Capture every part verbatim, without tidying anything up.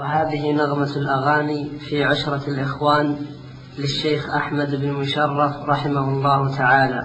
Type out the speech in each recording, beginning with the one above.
وهذه نغمة الأغاني في عشرة الإخوان للشيخ أحمد بن مشرف رحمه الله تعالى.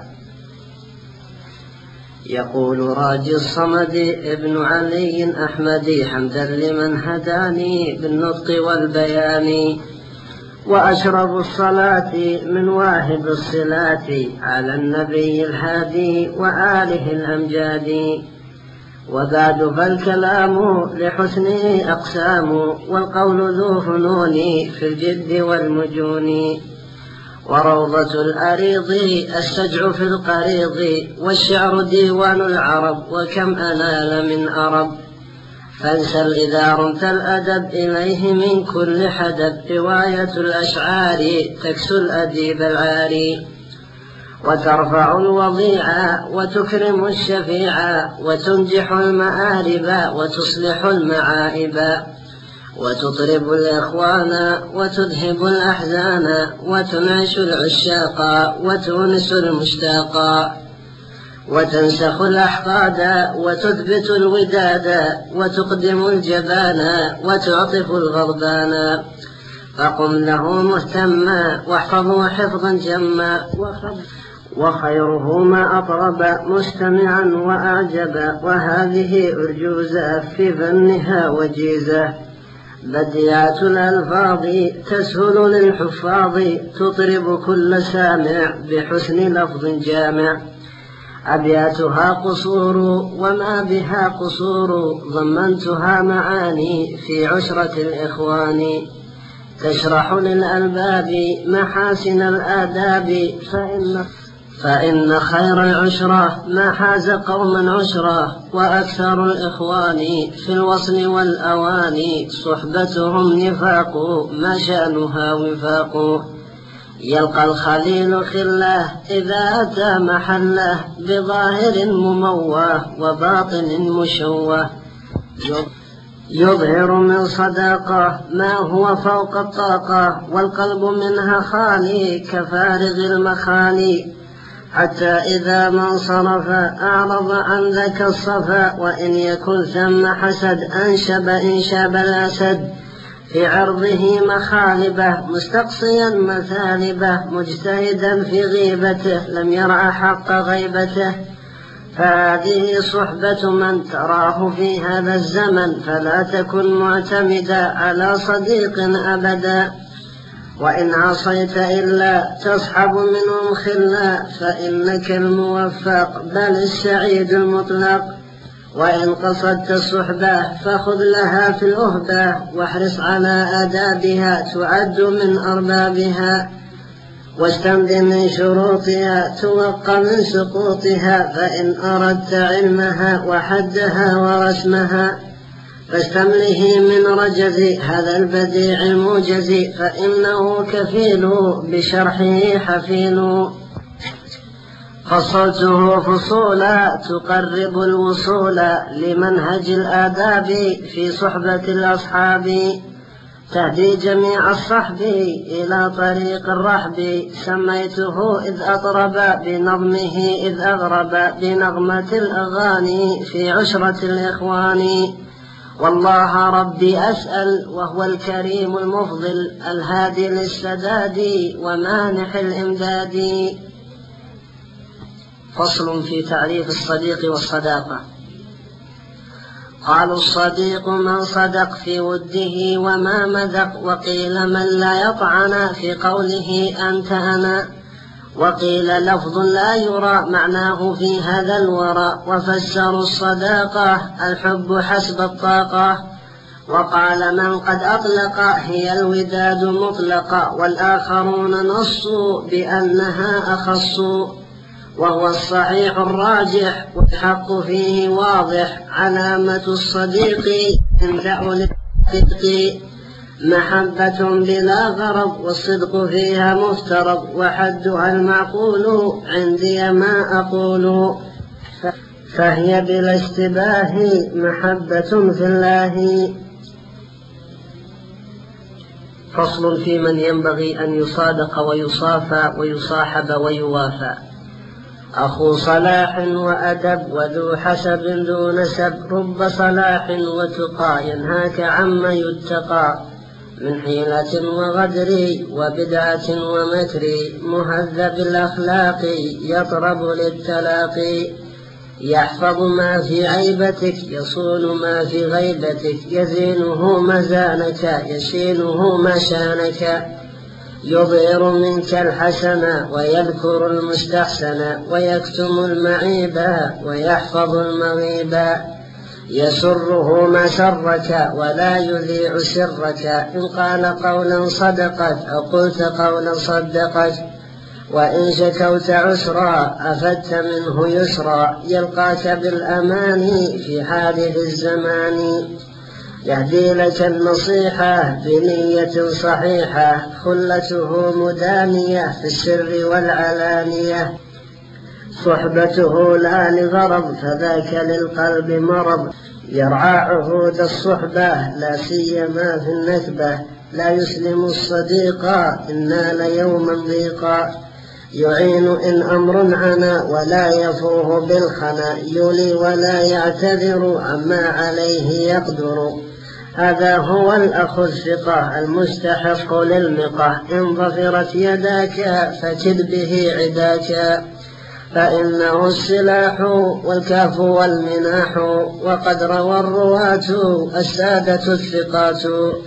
يقول راجي الصمد ابن علي أحمدي حمدا لمن هداني بالنطق والبيان، وأشرب الصلاة من واهب الصلاة على النبي الهادي وآله الأمجاد. وبعد فالكلام لحسنه أقسام، والقول ذو فنون في الجد والمجون. وروضة الأريض السجع في القريض، والشعر ديوان العرب وكم أنال من أرب. فانسل إذا رمت الأدب إليه من كل حدب، رواية الأشعار تكسو الأديب العاري. وترفع الوضيع وتكرم الشفيع، وتنجح المآرب وتصلح المعائب. وتطرب الإخوان وتذهب الأحزان، وتنعش العشاق وتونس المشتاقا. وتنسخ الأحقاد وتثبت الوداد، وتقدم الجبان وتعطف الغضبان. فقم له مهتما واحفظه حفظا جما، وخيره ما أطرب مستمعا وأعجب. وهذه أرجوزة في فنها وجيزة، بديعة الألفاظ تسهل للحفاظ، تطرب كل سامع بحسن لفظ جامع. أبياتها قصور وما بها قصور، ضمنتها معاني في عشرة الإخوان. تشرح للألباب محاسن الآداب، فإن, فإن خير العشرة ما حاز قوما عشرة. وأكثر الإخوان في الوصل والأواني، صحبتهم نفاق ما شأنها وفاق. يلقى الخليل خله إذا أتى محله، بظاهر مموه وباطن مشوه. يظهر من صداقة ما هو فوق الطاقة، والقلب منها خالي كفارغ المخالي. حتى إذا ما انصرف أعرض عن ذاك الصفا، وإن يكن ثم حسد أنشب إنشاب الأسد. في عرضه مخالبه مستقصيا مثالبه، مجتهدا في غيبته لم يرع حق غيبته. فهذه صحبة من تراه في هذا الزمن، فلا تكن معتمدا على صديق أبدا. وإن عصيت إلا تصحب منهم خلا، فإنك الموفق بل السعيد المطلق. وإن قصدت الصحبة فخذ لها في الأهبة، واحرص على آدابها تعد من أربابها. واستمد من شروطها توق من سقوطها، فإن أردت علمها وحدها ورسمها. فاستمله من رجز هذا البديع الموجز، فإنه كفيل بشرحه حفيل. فصلته فصولا تقرب الوصول، لمنهج الآداب في صحبة الأصحاب. تهدي جميع الصحب إلى طريق الرحب، سميته إذ أطرب بنظمه إذ أغرب، بنغمة الأغاني في عشرة الإخوان. والله ربي أسأل وهو الكريم المفضل، الهادي للسداد ومانح الإمداد. فصل في تعريف الصديق والصداقة. قالوا الصديق من صدق في وده وما مذق، وقيل من لا يطعن في قوله أنت أنا. وقيل لفظ لا يرى معناه في هذا الورى، وفسروا الصداقة الحب حسب الطاقة. وقال من قد أطلق هي الوداد مطلقة، والآخرون نصوا بأنها أخص. وهو الصحيح الراجح والحق فيه واضح، علامة الصديق تنفع للصدق محبة بلا غرض، والصدق فيها مفترض، وحدها المعقول عندي ما أقول. فهي بلا اشتباه محبة في الله. فصل في من ينبغي أن يصادق ويصافى ويصاحب ويوافى. أخو صلاح وأدب وذو حسب ذو نسب، رب صلاح وتقى ينهاك عما يتقى، من حيلة وغدر وبدعة ومكر، مهذب الأخلاق يطرب للتلاقي، يحفظ ما في عيبتك يصون ما في غيبتك، يزينه مزانك يشينه مشانك، يظهر منك الحسن ويذكر المستحسن، ويكتم المعيب ويحفظ المغيب، يسره ما سرك ولا يذيع سرك، إن قال قولا صدقت أو قلت قولا صدقت، وإن شكوت عسرا أفدت منه يسرا، يلقاك بالأمان في حادث الزمان، يهدي لك النصيحة بنية صحيحة، خلته مدانية في السر والعلانية، صحبته لا لغرض فذاك للقلب مرض، يرعى عهود الصحبة لا سيما في النكبة، لا يسلم الصديق إن نال يوما ضيقا، يعين إن أمر عنا ولا يفوه بالخنا، يولي ولا يعتذر عما عليه يقدر، هذا هو الأخ الثقة المستحق للمقة، إن ظفرت يداك فكد به عداك، فإنه السلاح والكاف والمناح، وقد روى الرواة السادة الثقات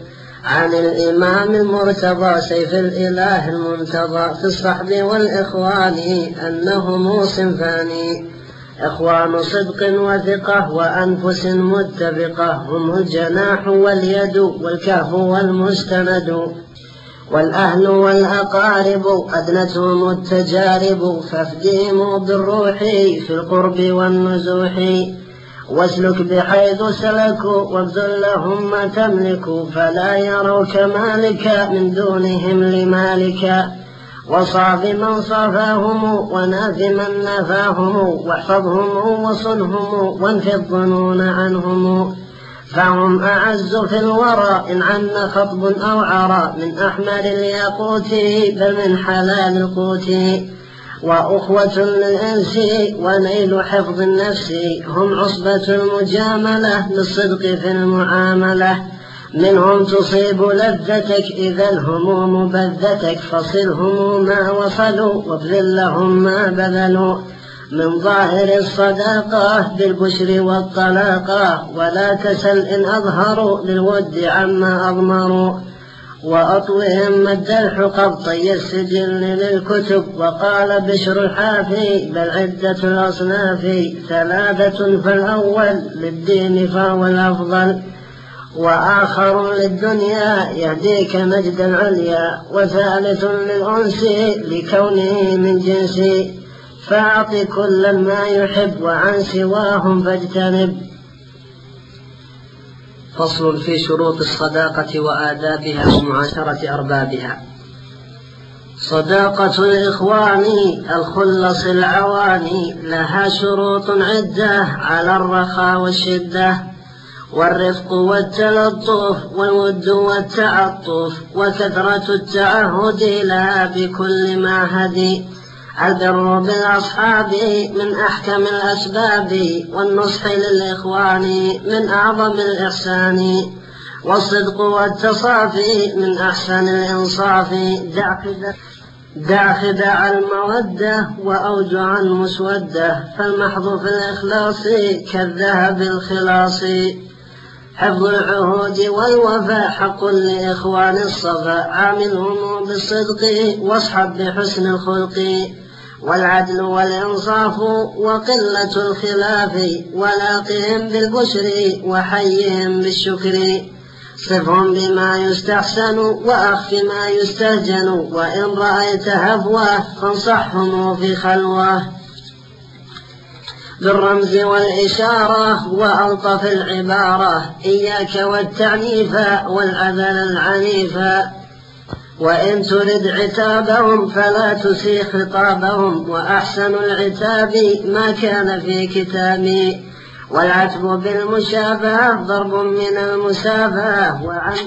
عن الإمام المرتضى سيف الإله المنتظى، في الصحب والإخوان أنهم صنفان، إخوان صدق وثقة وأنفس متفقة، هم الجناح واليد والكهف والمستند، والأهل والأقارب أدنتهم التجارب، فافديموا بالروح في القرب والنزوح، واسلك بحيث سلكوا وابذل لهم ما تملك، فلا يروك مالك من دونهم لمالك، وصاف من صافاهم وناف من نفاهم، واحفظهم وصنهم وانف الظنون عنهم، فهم أعز في الورى إن عن خطب أو عرى، من أحمر الياقوت بل من حلال القوت، وأخوة للإنس ونيل حفظ النفس، هم عصبة المجاملة للصدق في المعاملة، منهم تصيب لذتك إذا الهموم بذتك، فصلهم ما وصلوا وابذل لهم ما بذلوا، من ظاهر الصداقة بالبشر والطلاقة، ولا تسل إن أظهروا للود عما أضمروا، وأطوهم مد الحقب طي السجل للكتب، وقال بشر الحافي بل عدة الأصناف ثلاثة، فالأول للدين فهو الأفضل، وآخر للدنيا يهديك مجد العليا، وثالث للأنس لكونه من جنسي، فأعط كل ما يحب وعن سواهم فاجتنب. فصل في شروط الصداقة وآدابها ومعاشرة أربابها. صداقة الإخوان الخلص العواني لها شروط عدة على الرخاء والشدة، والرفق والتلطف والود والتعطف، وكثرة التعهد لها بكل معهد، البر بالأصحاب من أحكم الأسباب، والنصح للإخوان من أعظم الإحسان، والصدق والتصافي من أحسن الإنصاف، دع خداع المودة وأوجع المسودة، فالمحض في الإخلاص كالذهب الخلاص، حفظ العهود والوفاء حق لإخوان الصفا، عاملهم بالصدق واصحب بحسن الخلق، والعدل والإنصاف وقلة الخلاف، ولاقهم بالبشر وحيهم بالشكر، صفهم بما يستحسن وأخف ما يستهجن، وإن رأيت هفوة فانصحهم في خلوة، بالرمز والإشارة وألطف العبارة، إياك والتعنيف والعذل العنيف، وإن ترد عتابهم فلا تسيء خطابهم، وأحسن العتاب ما كان في كتابي، والعتب بالمشابهة ضرب من المسافة، وعن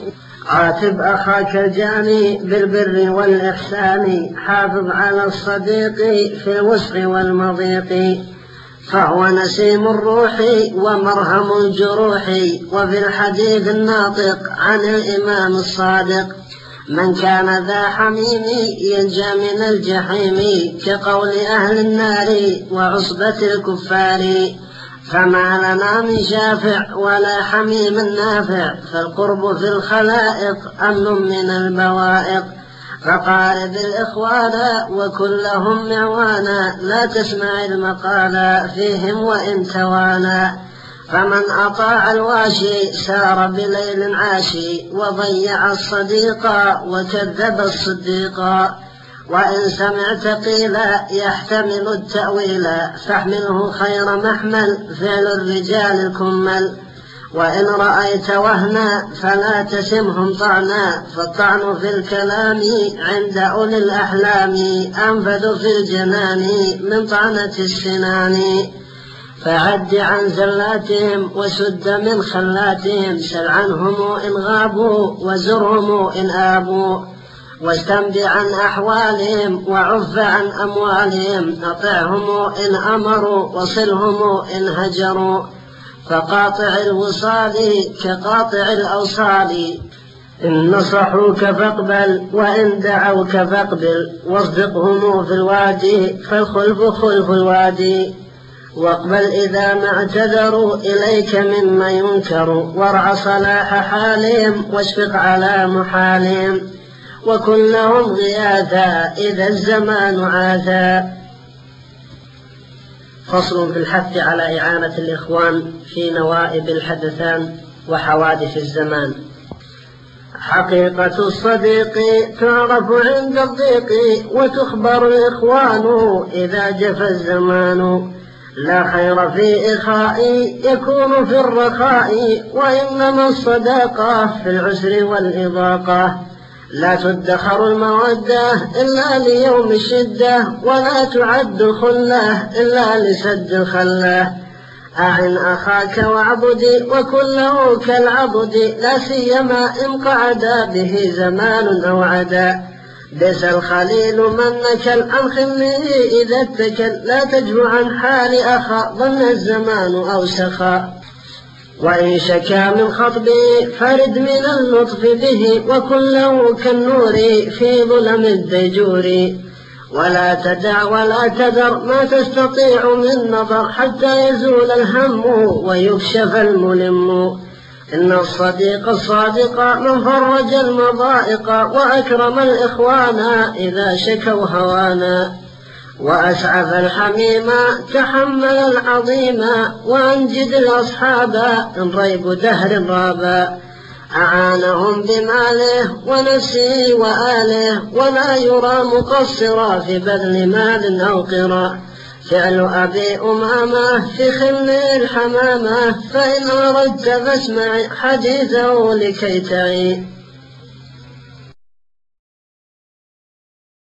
عاتب أخاك الجاني بالبر والإحسان، حافظ على الصديق في الوسع والمضيق، فهو نسيم الروح ومرهم الجروح، وفي الحديث الناطق عن الإمام الصادق، من كان ذا حميم ينجى من الجحيم، كقول أهل النار وعصبة الكفار، فما لنا من شافع ولا حميم نافع، فالقرب في الخلائق أمن من البوائق، فقارب الإخوان وكلهم معوانا، لا تسمع المقالا فيهم وإن توانا، فمن أطاع الواشي سار بليل عاشي، وضيع الصديق وكذب الصديق، وإن سمعت قيلا يحتمل التأويل، فاحمله خير محمل فعل الرجال الكمل، وإن رأيت وهنا فلا تسمهم طعنا، فالطعن في الكلام عند أولي الأحلام أنفذ في الجنان من طعنة السنان، فعد عن زلاتهم وسد من خلاتهم، سل عنهم إن غابوا وزرهم إن آبوا، واستنبع عن أحوالهم وعف عن أموالهم، أطعهم إن أمروا وصلهم إن هجروا، فقاطع الوصال كقاطع الأوصال، إن نصحوك فاقبل وإن دعوك فاقبل، واصدقهم في الوادي فالخلف خلف الوادي، واقبل إذا ما اعتذروا إليك مما ينكر، وارع صلاح حالهم واشفق على محالهم، وكن لهم غياثا إذا الزمان عاثا. فصل في الحث على إعانة الإخوان في نوائب الحدثان وحوادث الزمان. حقيقة الصديق تعرف عند الضيق، وتخبر الإخوان إذا جفى الزمان، لا خير في إخاء يكون في الرخاء، وإنما الصداقة في العسر والإضاقة، لا تدخر المودة إلا ليوم الشدة، ولا تعد الخلة إلا لسد الخلة، أعن أخاك واعبد وكله كالعبد، لا سيما إن قعد به زمان أو عدا، بئس الخليل من نكل عن خله إذا اتكل، لا تجه عن حال أخا ظن الزمان أو سخا، وإن شكا من خطبه فرد من اللطف به، وكله كالنور في ظلم الديجور، ولا تدع ولا تذر ما تستطيع من نظر، حتى يزول الهم ويكشف الملم، إن الصديق الصادق من فرج المضائق، وأكرم الإخوان إذا شكوا هوانا، وأسعف الحميم تحمل العظيم، وأنجد الأصحاب إن ريب دهر رابا، أعانهم بماله ونفسه وآله، ولا يرى مقصرا في بذل مال أو قرى، فعل أبي أمامة في خل الحمامة، فإن أردت فاسمع حديثه لكي تعي.